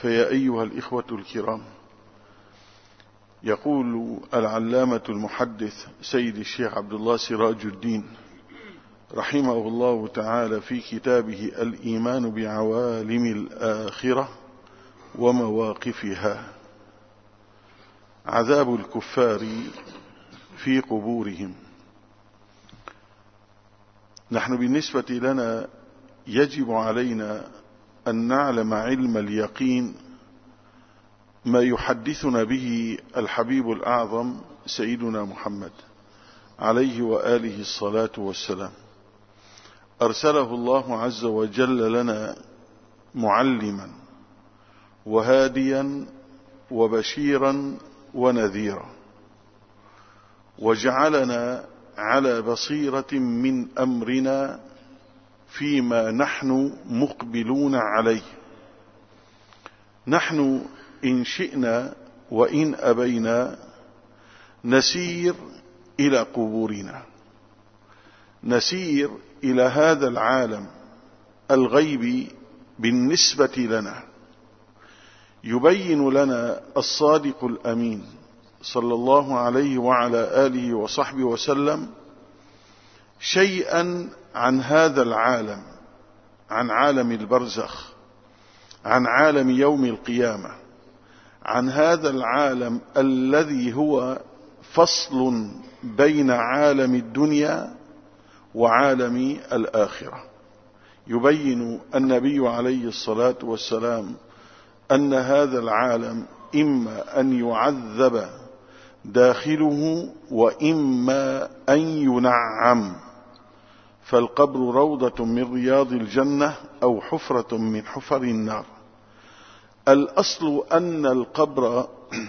فيا أيها الإخوة الكرام، يقول العلامة المحدث سيد الشيخ عبد الله سراج الدين رحمه الله تعالى في كتابه الإيمان بعوالم الآخرة ومواقفها: عذاب الكفار في قبورهم. نحن بالنسبة لنا يجب علينا أن نعلم علم اليقين ما يحدثنا به الحبيب الأعظم سيدنا محمد عليه وآله الصلاة والسلام. أرسله الله عز وجل لنا معلما وهاديا وبشيرا ونذيرا، وجعلنا على بصيرة من أمرنا فيما نحن مقبلون عليه. نحن إن شئنا وإن أبينا نسير إلى قبورنا، نسير إلى هذا العالم الغيبي بالنسبة لنا. يبين لنا الصادق الأمين صلى الله عليه وعلى آله وصحبه وسلم شيئا عن هذا العالم، عن عالم البرزخ، عن عالم يوم القيامة، عن هذا العالم الذي هو فصل بين عالم الدنيا وعالم الآخرة. يبين النبي عليه الصلاة والسلام أن هذا العالم إما أن يعذب داخله وإما أن ينعم، فالقبر روضة من رياض الجنة أو حفرة من حفر النار. الأصل أن القبر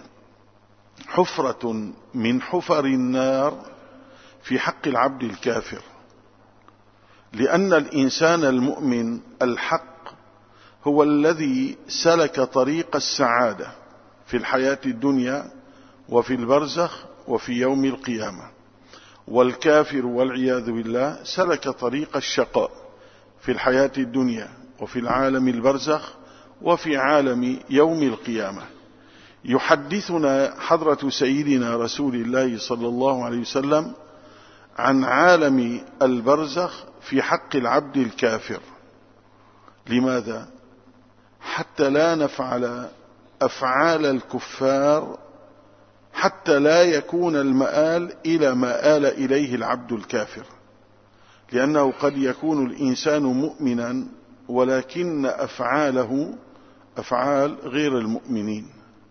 حفرة من حفر النار في حق العبد الكافر، لأن الإنسان المؤمن الحق هو الذي سلك طريق السعادة في الحياة الدنيا وفي البرزخ وفي يوم القيامة، والكافر والعياذ بالله سلك طريق الشقاء في الحياة الدنيا وفي العالم البرزخ وفي عالم يوم القيامة. يحدثنا حضرة سيدنا رسول الله صلى الله عليه وسلم عن عالم البرزخ في حق العبد الكافر. لماذا؟ حتى لا نفعل أفعال الكفار، حتى لا يكون المآل إلى ما آل إليه العبد الكافر، لأنه قد يكون الإنسان مؤمنا ولكن أفعاله أفعال غير المؤمنين،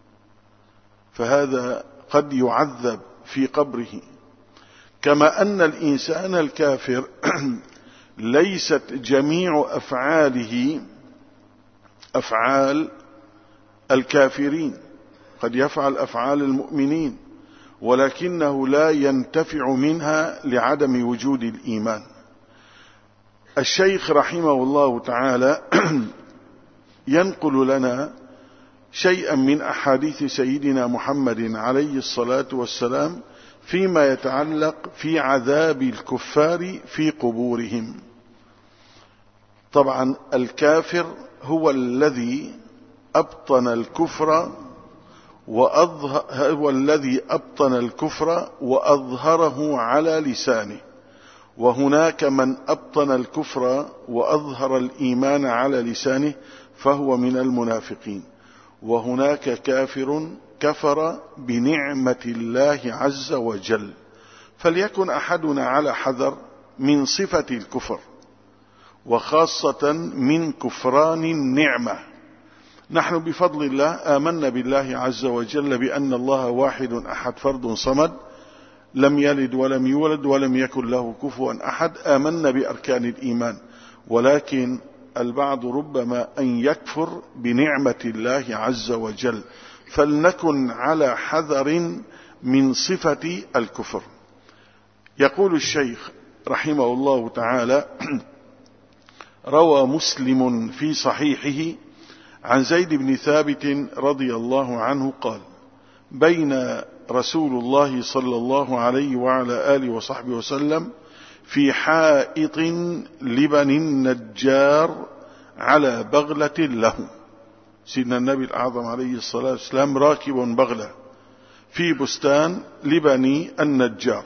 فهذا قد يعذب في قبره. كما أن الإنسان الكافر ليست جميع أفعاله أفعال الكافرين، قد يفعل أفعال المؤمنين ولكنه لا ينتفع منها لعدم وجود الإيمان. الشيخ رحمه الله تعالى ينقل لنا شيئا من أحاديث سيدنا محمد عليه الصلاة والسلام فيما يتعلق في عذاب الكفار في قبورهم. طبعا الكافر هو الذي أبطن الكفر وأظهره على لسانه، وهناك من أبطن الكفر وأظهر الإيمان على لسانه فهو من المنافقين، وهناك كافر كفر بنعمة الله عز وجل. فليكن أحدنا على حذر من صفة الكفر، وخاصة من كفران النعمة. نحن بفضل الله آمنا بالله عز وجل بأن الله واحد أحد فرد صمد، لم يلد ولم يولد ولم يكن له كفوا أحد. آمنا بأركان الإيمان، ولكن البعض ربما أن يكفر بنعمة الله عز وجل، فلنكن على حذر من صفة الكفر. يقول الشيخ رحمه الله تعالى: روى مسلم في صحيحه عن زيد بن ثابت رضي الله عنه قال: بين رسول الله صلى الله عليه وعلى آله وصحبه وسلم في حائط لبني النجار على بغلة له. سيدنا النبي الأعظم عليه الصلاة والسلام راكب بغلة في بستان لبني النجار.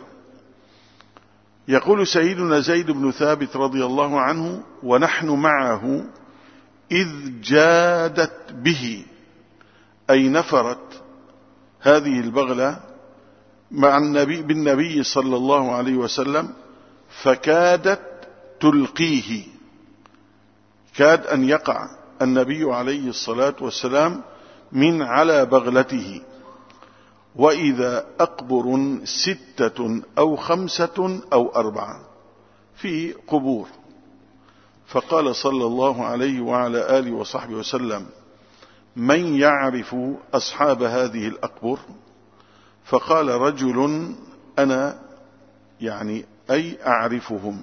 يقول سيدنا زيد بن ثابت رضي الله عنه: ونحن معه إذ جادت به، أي نفرت هذه البغلة مع بالنبي صلى الله عليه وسلم، فكادت تلقيه، كاد أن يقع النبي عليه الصلاة والسلام من على بغلته، وإذا أقبر 6 أو 5 أو 4 في قبور. فقال صلى الله عليه وعلى آله وصحبه وسلم: من يعرف أصحاب هذه الأقبر؟ فقال رجل: أنا، يعني أي أعرفهم.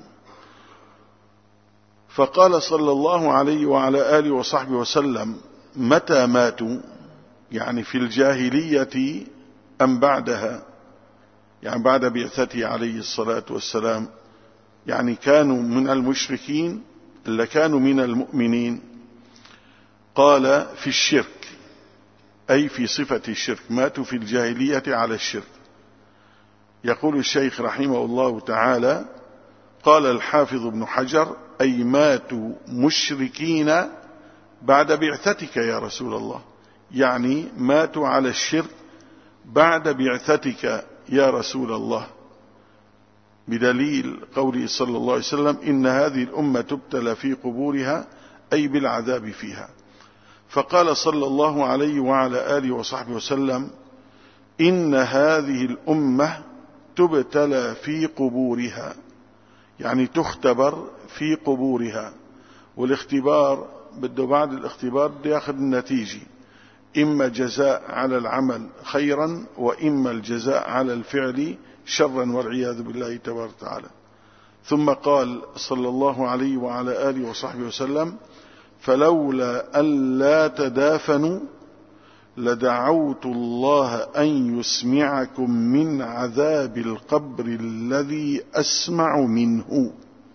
فقال صلى الله عليه وعلى آله وصحبه وسلم: متى ماتوا؟ يعني في الجاهلية أم بعدها؟ يعني بعد بعثته عليه الصلاة والسلام، يعني كانوا من المشركين إلا كانوا من المؤمنين؟ قال: في الشرك، أي في صفة الشرك، ماتوا في الجاهلية على الشرك. يقول الشيخ رحمه الله تعالى: قال الحافظ ابن حجر: أي ماتوا مشركين بعد بعثتك يا رسول الله، يعني ماتوا على الشرك بعد بعثتك يا رسول الله، بدليل قوله صلى الله عليه وسلم: إن هذه الأمة تبتلى في قبورها، أي بالعذاب فيها. فقال صلى الله عليه وعلى آله وصحبه وسلم: إن هذه الأمة تبتلى في قبورها، يعني تختبر في قبورها. والاختبار بده بعد الاختبار بده ياخذ النتيجة، إما جزاء على العمل خيرا، وإما الجزاء على الفعل شرا والعياذ بالله تبارك وتعالى. ثم قال صلى الله عليه وعلى آله وصحبه وسلم: فلولا أن لا تدافنوا لدعوت الله أن يسمعكم من عذاب القبر الذي أسمع منه.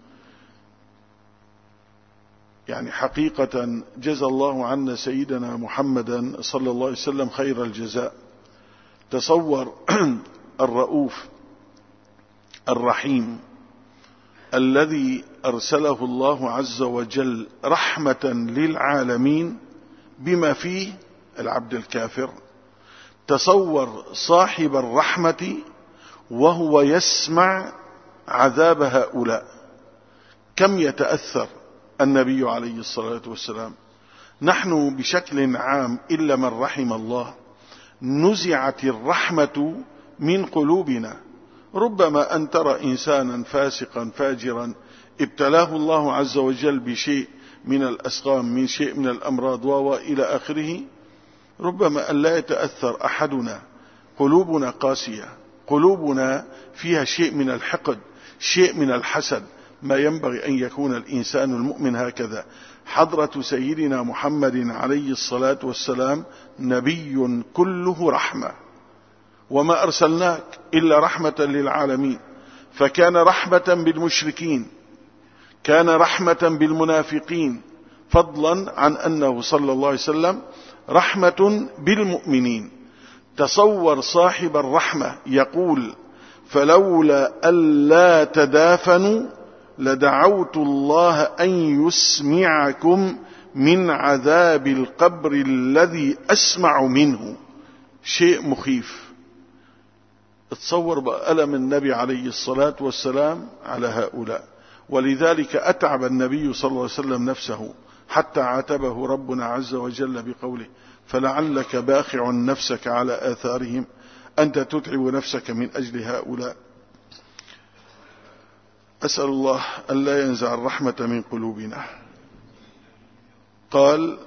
يعني حقيقة جزى الله عنا سيدنا محمدا صلى الله عليه وسلم خير الجزاء. تصور الرؤوف الرحيم الذي أرسله الله عز وجل رحمة للعالمين بما فيه العبد الكافر. تصور صاحب الرحمة وهو يسمع عذاب هؤلاء، كم يتأثر النبي عليه الصلاة والسلام. نحن بشكل عام إلا من رحم الله نزعت الرحمة من قلوبنا. ربما أن ترى إنسانا فاسقا فاجرا ابتلاه الله عز وجل بشيء من الأسقام، من شيء من الأمراض وإلى آخره، ربما أن لا يتأثر أحدنا، قلوبنا قاسية، قلوبنا فيها شيء من الحقد، شيء من الحسد. ما ينبغي أن يكون الإنسان المؤمن هكذا. حضرة سيدنا محمد عليه الصلاة والسلام نبي كله رحمة، وما أرسلناك إلا رحمة للعالمين. فكان رحمة بالمشركين، كان رحمة بالمنافقين، فضلا عن أنه صلى الله عليه وسلم رحمة بالمؤمنين. تصور صاحب الرحمة يقول: فلولا ألا تدافنوا لدعوت الله أن يسمعكم من عذاب القبر الذي أسمع منه. شيء مخيف. تصور بألم النبي عليه الصلاة والسلام على هؤلاء. ولذلك أتعب النبي صلى الله عليه وسلم نفسه حتى عاتبه ربنا عز وجل بقوله: فلعلك باخع نفسك على آثارهم، أنت تتعب نفسك من أجل هؤلاء. أسأل الله أن لا ينزع الرحمة من قلوبنا. قال: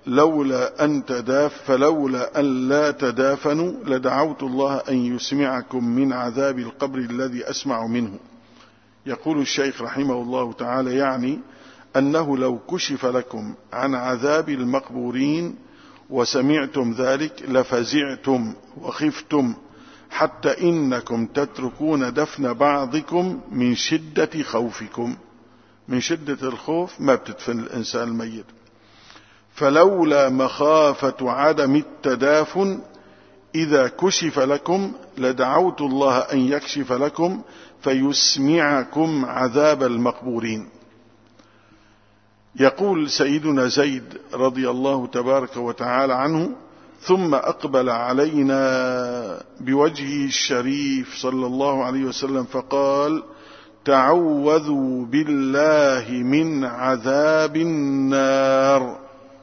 فلولا أن لا تدافنوا لدعوت الله أن يسمعكم من عذاب القبر الذي أسمع منه. يقول الشيخ رحمه الله تعالى: يعني أنه لو كشف لكم عن عذاب المقبورين وسمعتم ذلك لفزعتم وخفتم، حتى إنكم تتركون دفن بعضكم من شدة خوفكم. من شدة الخوف ما بتدفن الإنسان الميت. فلولا مخافة عدم التدافن إذا كشف لكم لدعوت الله أن يكشف لكم فيسمعكم عذاب المقبورين. يقول سيدنا زيد رضي الله تبارك وتعالى عنه: ثم أقبل علينا بوجهه الشريف صلى الله عليه وسلم فقال: تعوذوا بالله من عذاب النار.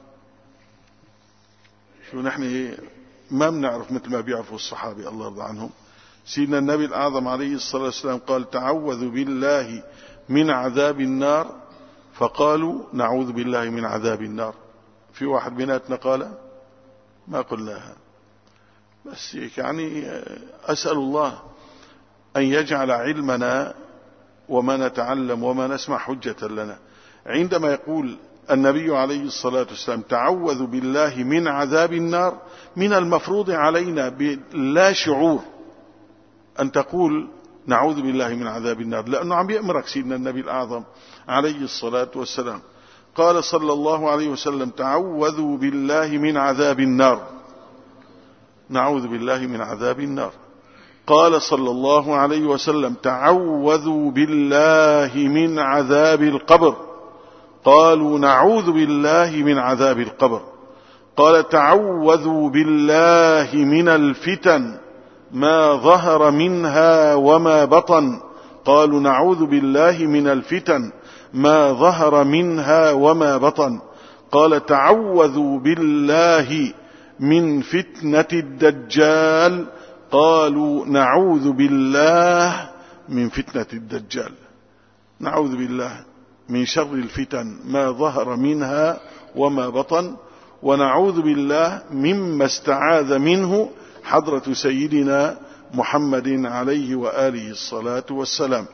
شو نحن ما بنعرف مثل ما بيعرفوا الصحابة الله يرضى عنهم. سيدنا النبي الأعظم عليه الصلاة والسلام قال: تعوذوا بالله من عذاب النار، فقالوا: نعوذ بالله من عذاب النار. في واحد بيناتنا قال ما قلناها، بس يعني أسأل الله أن يجعل علمنا وما نتعلم وما نسمع حجة لنا. عندما يقول النبي عليه الصلاة والسلام: تعوذ بالله من عذاب النار، من المفروض علينا بلا شعور أن تقول نعوذ بالله من عذاب النار، لأنه عم يأمرك سيدنا النبي الأعظم عليه الصلاة والسلام. قال صلى الله عليه وسلم: تعوذوا بالله من عذاب النار، نعوذ بالله من عذاب النار. قال صلى الله عليه وسلم: تعوذوا بالله من عذاب القبر، قالوا: نعوذ بالله من عذاب القبر. قال: تعوذوا بالله من الفتن ما ظهر منها وما بطن، قالوا: نعوذ بالله من الفتن ما ظهر منها وما بطن. قال: تعوذوا بالله من فتنة الدجال، قالوا: نعوذ بالله من فتنة الدجال. نعوذ بالله من شر الفتن ما ظهر منها وما بطن، ونعوذ بالله مما استعاذ منه حضرة سيدنا محمد عليه وآله الصلاة والسلام.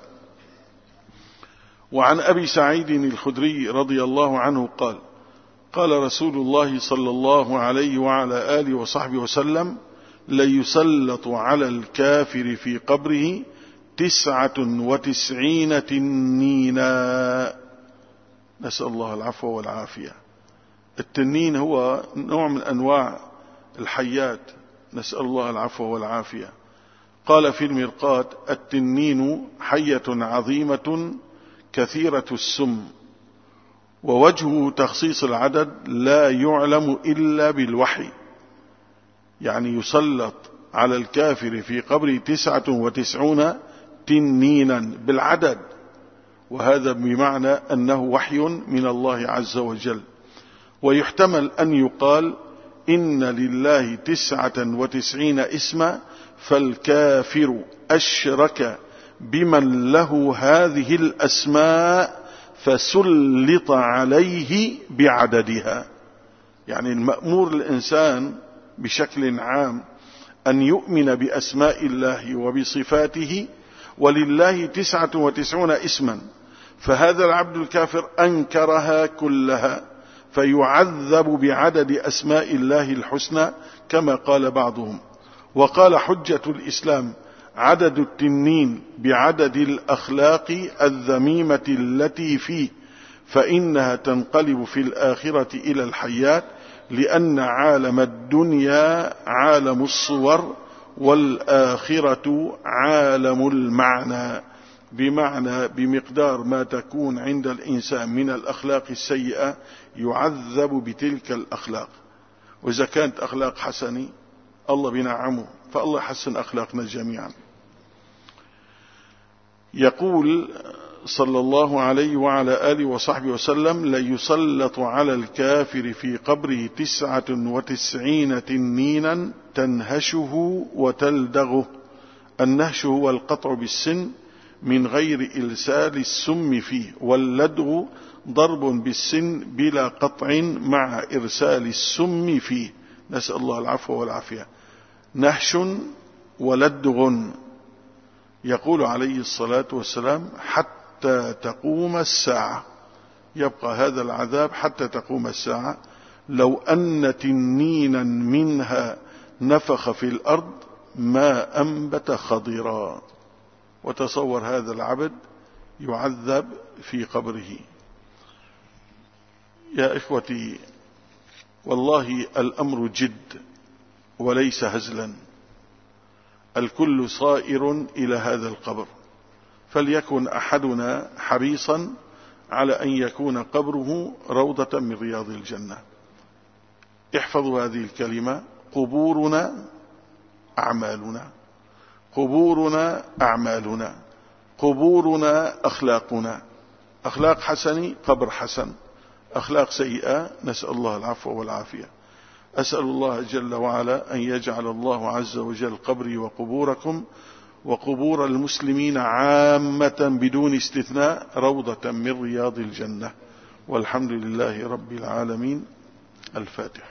وعن أبي سعيد الخدري رضي الله عنه قال: قال رسول الله صلى الله عليه وعلى آله وصحبه وسلم: ليسلط على الكافر في قبره 99 تنينا. نسأل الله العفو والعافية. التنين هو نوع من أنواع الحيات، نسأل الله العفو والعافية. قال في المرقاة: التنين حية عظيمة كثيرة السم، ووجه تخصيص العدد لا يعلم إلا بالوحي. يعني يسلط على الكافر في قبره 99 تنينا بالعدد، وهذا بمعنى أنه وحي من الله عز وجل. ويحتمل أن يقال: إن لله 99 اسما، فالكافر أشرك بمن له هذه الأسماء فسلط عليه بعددها. يعني المأمور الإنسان بشكل عام أن يؤمن بأسماء الله وبصفاته، ولله 99 اسما، فهذا العبد الكافر أنكرها كلها فيعذب بعدد أسماء الله الحسنى كما قال بعضهم. وقال حجة الإسلام: عدد التنين بعدد الأخلاق الذميمة التي فيه، فإنها تنقلب في الآخرة إلى الحيات، لأن عالم الدنيا عالم الصور والآخرة عالم المعنى، بمعنى بمقدار ما تكون عند الإنسان من الأخلاق السيئة يعذب بتلك الأخلاق. وإذا كانت أخلاق حسنة الله بنعمه، فالله يحسن أخلاقنا جميعا. يقول صلى الله عليه وعلى آله وصحبه وسلم: ليسلط على الكافر في قبره 99 تنينا تنهشه وتلدغه. النهش هو القطع بالسن من غير إلسال السم فيه، واللدغ ضرب بالسن بلا قطع مع إرسال السم فيه. نسأل الله العفو والعافية. نهش ولدغ. يقول عليه الصلاة والسلام: حتى تقوم الساعة، يبقى هذا العذاب حتى تقوم الساعة. لو أن تنينا منها نفخ في الأرض ما أنبت خضرا. وتصور هذا العبد يعذب في قبره. يا إخوتي، والله الأمر جد وليس هزلا، الكل صائر إلى هذا القبر، فليكن أحدنا حريصا على أن يكون قبره روضة من رياض الجنة. احفظوا هذه الكلمة: قبورنا أعمالنا، قبورنا أعمالنا، قبورنا أخلاقنا. أخلاق حسنة قبر حسن، أخلاق سيئة نسأل الله العفو والعافية. أسأل الله جل وعلا أن يجعل الله عز وجل قبري وقبوركم وقبور المسلمين عامة بدون استثناء روضة من رياض الجنة، والحمد لله رب العالمين. الفاتحة.